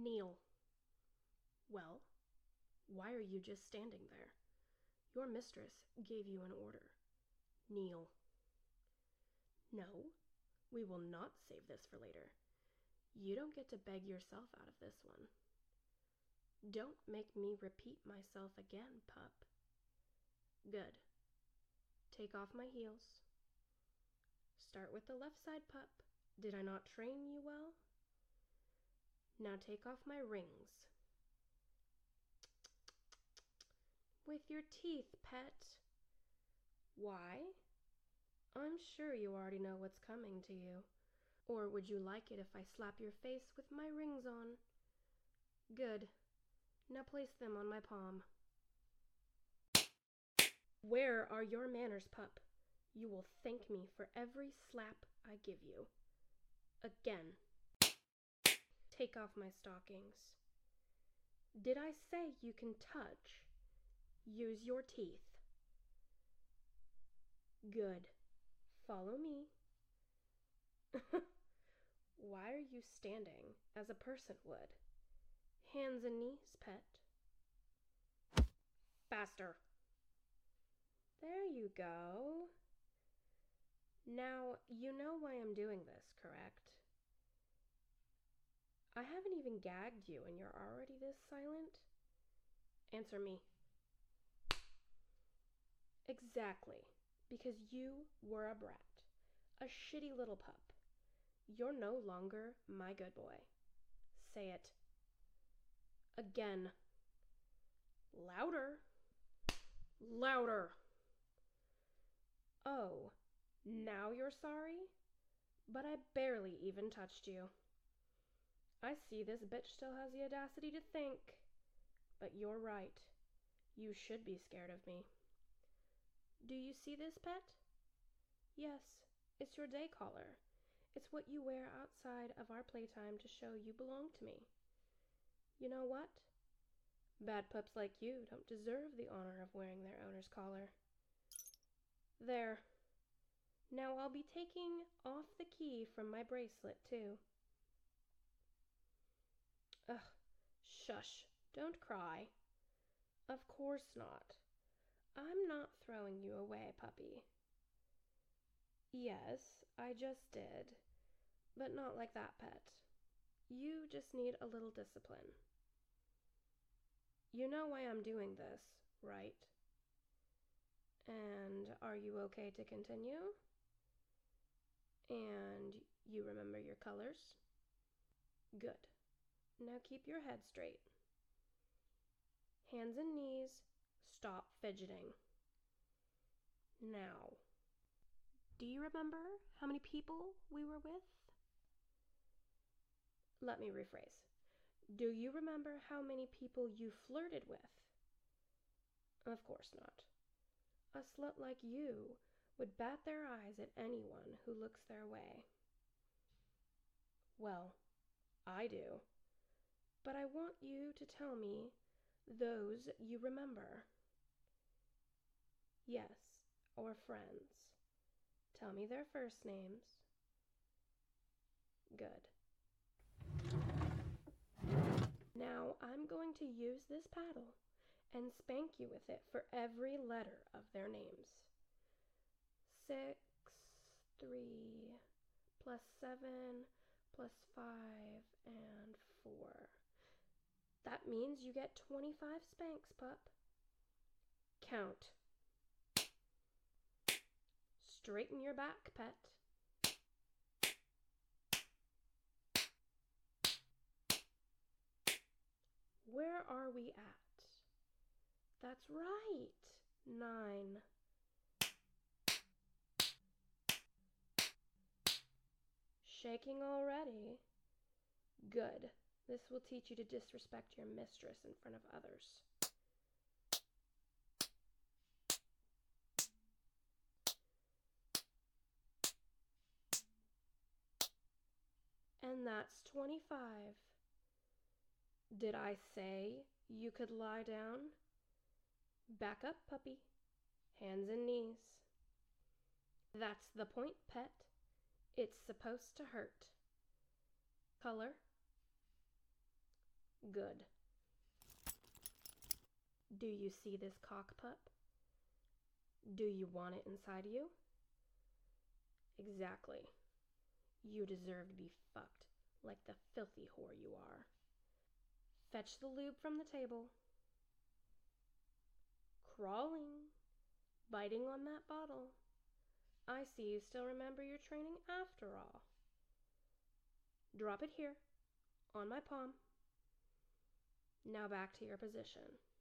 Kneel. Well, why are you just standing there? Your mistress gave you an order. Kneel. No, we will not save this for later. You don't get to beg yourself out of this one. Don't make me repeat myself again, pup. Good. Take off my heels. Start with the left side, pup. Did I not train you well? Now take off my rings. With your teeth, pet. Why? I'm sure you already know what's coming to you. Or would you like it if I slap your face with my rings on? Good. Now place them on my palm. Where are your manners, pup? You will thank me for every slap I give you. Again. Take off my stockings. Did I say you can touch? Use your teeth. Good. Follow me. Why are you standing as a person would? Hands and knees, pet. Faster. There you go. Now, you know why I'm doing this, correct? I haven't even gagged you and you're already this silent? Answer me. Exactly, because you were a brat, a shitty little pup. You're no longer my good boy. Say it. Again. Louder. Louder. Oh, now you're sorry? But I barely even touched you. I see this bitch still has the audacity to think. But you're right. You should be scared of me. Do you see this, pet? Yes, it's your day collar. It's what you wear outside of our playtime to show you belong to me. You know what? Bad pups like you don't deserve the honor of wearing their owner's collar. There. Now I'll be taking off the key from my bracelet, too. Ugh, shush, don't cry. Of course not. I'm not throwing you away, puppy. Yes, I just did. But not like that, pet. You just need a little discipline. You know why I'm doing this, right? And are you okay to continue? And you remember your colors? Good. Now keep your head straight. Hands and knees. Stop fidgeting. Now. Do you remember how many people we were with? Let me rephrase. Do you remember how many people you flirted with? Of course not. A slut like you would bat their eyes at anyone who looks their way. Well, I do. But I want you to tell me those you remember. Yes, or friends. Tell me their first names. Good. Now I'm going to use this paddle and spank you with it for every letter of their names. 6, 3, plus 7, plus 5, and 4. That means you get 25 spanks, pup. Count. Straighten your back, pet. Where are we at? That's right. 9. Shaking already? Good. This will teach you to disrespect your mistress in front of others. And that's 25. Did I say you could lie down? Back up, puppy. Hands and knees. That's the point, pet. It's supposed to hurt. Color. Good. Do you see this cock, pup? Do you want it inside you? Exactly. You deserve to be fucked like the filthy whore you are. Fetch the lube from the table. Crawling, biting on that bottle. I see you still remember your training after all. Drop it here, on my palm. Now back to your position.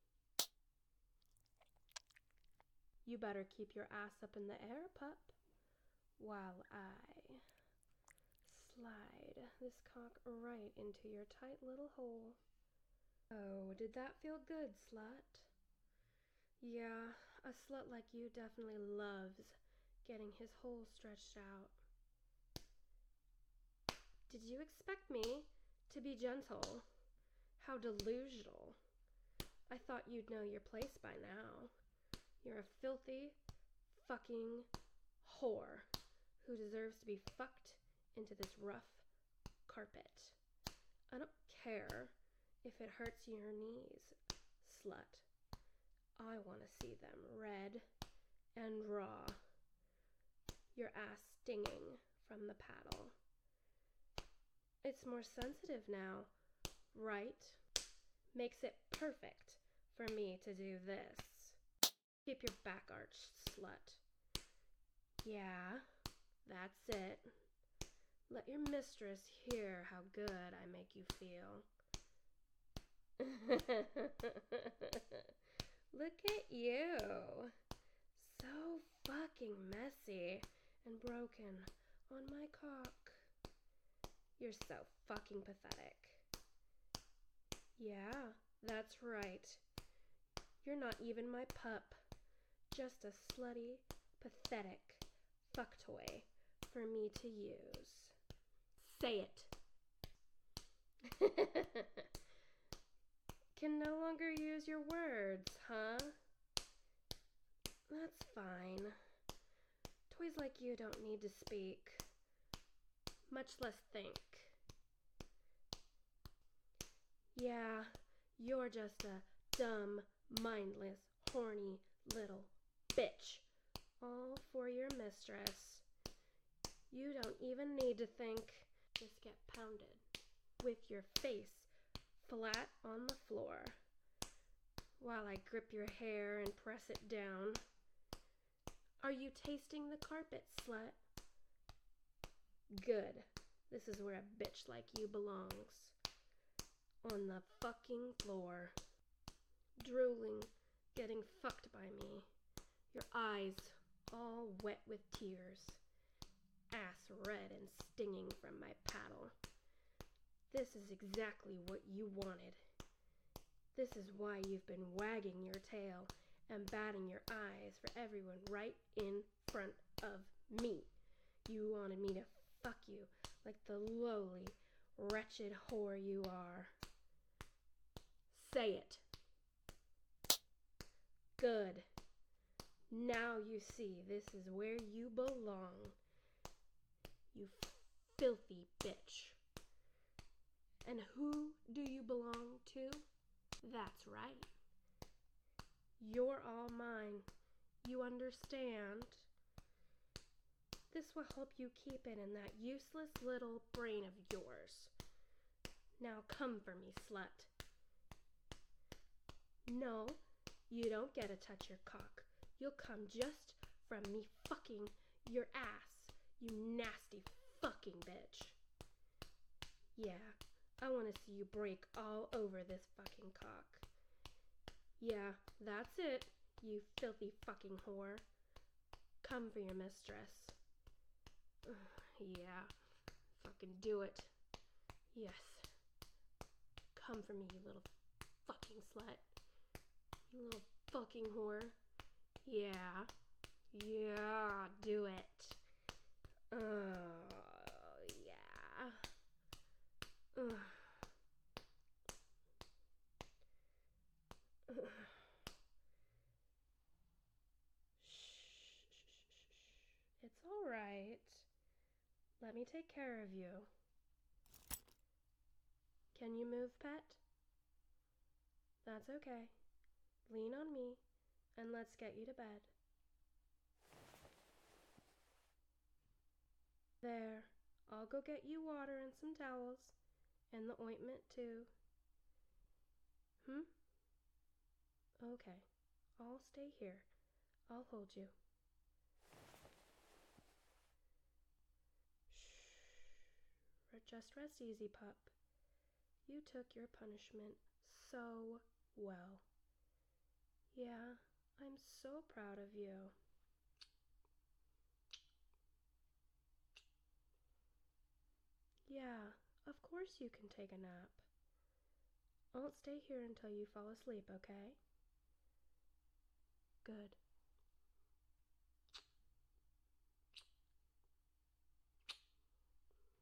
You better keep your ass up in the air, pup, while I slide this cock right into your tight little hole. Oh, did that feel good, slut? Yeah, a slut like you definitely loves getting his hole stretched out. Did you expect me to be gentle? How delusional. I thought you'd know your place by now. You're a filthy fucking whore who deserves to be fucked into this rough carpet. I don't care if it hurts your knees, slut. I want to see them red and raw. Your ass stinging from the paddle. It's more sensitive now, right? Makes it perfect for me to do this. Keep your back arched, slut. Yeah, that's it. Let your mistress hear how good I make you feel. Look at you. So fucking messy and broken on my cock. You're so fucking pathetic. Yeah, that's right. You're not even my pup. Just a slutty, pathetic fuck toy for me to use. Say it. Can no longer use your words, huh? That's fine. Toys like you don't need to speak, much less think. Yeah, you're just a dumb, mindless, horny little bitch, all for your mistress. You don't even need to think. Just get pounded with your face flat on the floor while I grip your hair and press it down. Are you tasting the carpet, slut? Good. This is where a bitch like you belongs. On the fucking floor. Drooling, getting fucked by me. Your eyes all wet with tears. Ass red and stinging from my paddle. This is exactly what you wanted. This is why you've been wagging your tail and batting your eyes for everyone right in front of me. You wanted me to fuck you like the lowly, wretched whore you are. Say it. Good. Now you see this is where you belong. You filthy bitch. And who do you belong to? That's right. You're all mine. You understand? This will help you keep it in that useless little brain of yours. Now come for me, slut. No, you don't get to touch your cock. You'll come just from me fucking your ass, you nasty fucking bitch. Yeah, I want to see you break all over this fucking cock. Yeah, that's it, you filthy fucking whore. Come for your mistress. Yeah, fucking do it. Yes. Come for me, you little fucking slut. You little fucking whore. Yeah. Yeah, do it. Yeah. Shh. It's all right. Let me take care of you. Can you move, pet? That's okay. Lean on me, and let's get you to bed. There, I'll go get you water and some towels, and the ointment too. Hmm? Okay, I'll stay here. I'll hold you. Shh. Just rest easy, pup. You took your punishment so well. Yeah, I'm so proud of you. Yeah, of course you can take a nap. I won't stay here until you fall asleep, okay? Good.